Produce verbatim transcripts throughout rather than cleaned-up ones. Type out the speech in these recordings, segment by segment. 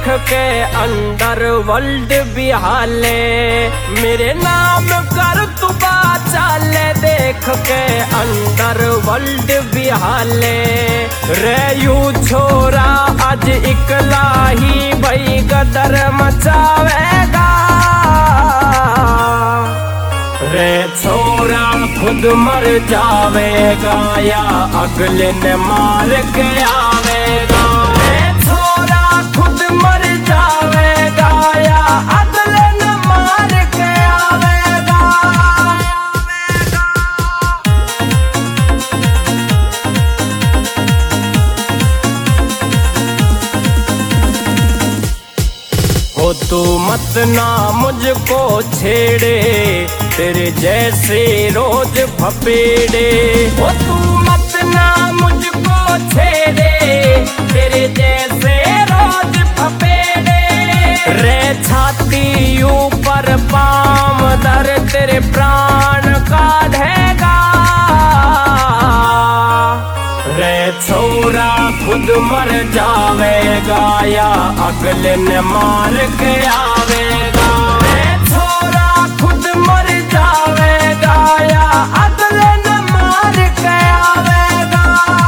देख के under world बिहाले, मेरे नाम कर तू चाले देख के अंडर वर्ल्ड बिहाले। रे यू छोरा आज इकला ही भाई गदर मचावेगा, रे छोरा खुद मर जावेगा या अगले ने मार के आवेगा। रे छोरा खुद मर जावेगा या अगले ने मार के आवेगा। हो तू मत ना मुझको छेड़े, तेरे जैसे रोज फपेड़े। हो तू मत ना मुझको छेड़े, तेरे जैसे रोज फपेड़े। रे छाती ऊपर पाम दर तेरे प्राण काढ़ेगा, रे छोरा खुद मर जावेगा या अगले ने मार के आवेगा। रे छोरा खुद मर जावेगा या अगले ने मार के आवेगा।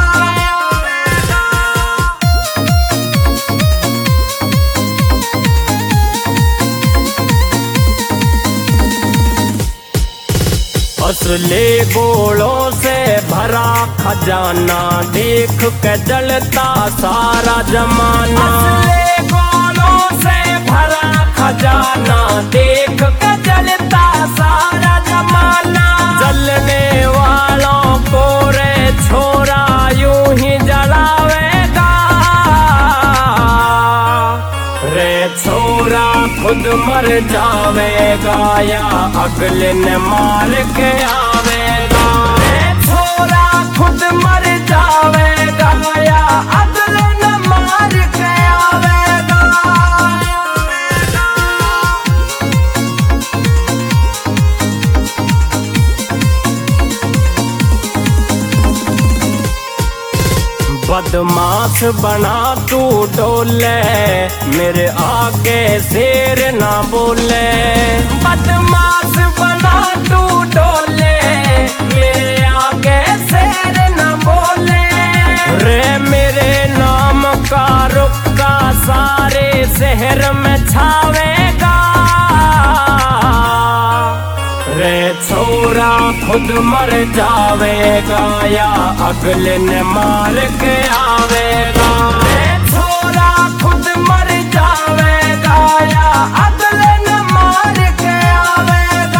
असले गोलों से भरा खजाना देख के जलता सारा जमाना। असले गोलों से भरा खजाना देख के जलता सारा जमाना। जलने वालों को रे छोरा यूं ही जलावेगा, रे छोरा खुद मर जावेगा या अगले ने मार के आवेगा। रे छोरा खुद मर जावेगा या अगले ने मार के आवेगा। बदमाश बना तू डोले, मेरे आगे शेर ना बोले। बदमाश बना तू डोले, मेरे आगे शेर ना बोले। रे मेरे नाम का रुक्का सारे शहर में छावेगा, रे छोरा खुद मर जावेगा या अगले ने मार के आवेगा। रे छोरा खुद मर जावेगा या अगले ने मार के आवेगा।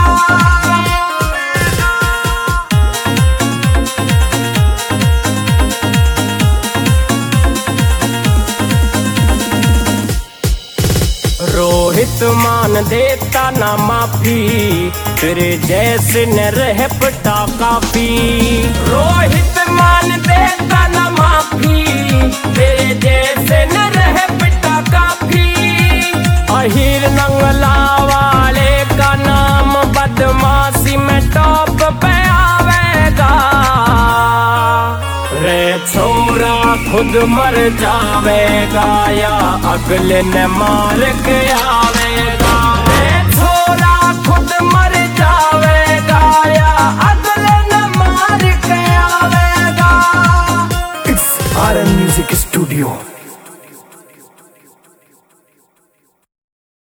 रोहित मान देता ना माफी, तेरे जैसे न रह पटा काफी। रोहित मान देता ना माफी, तेरे जैसे न रह पटा काफी। अहिर नंगला वाले का नाम बदमाशी में टॉप पे आवेगा, रे छोरा खुद मर जावेगा या अगले ने मार के आवेगा। रे छोरा खुद मर जावेगा या अगले ने मार के आवेगा। It's R M Music Studio.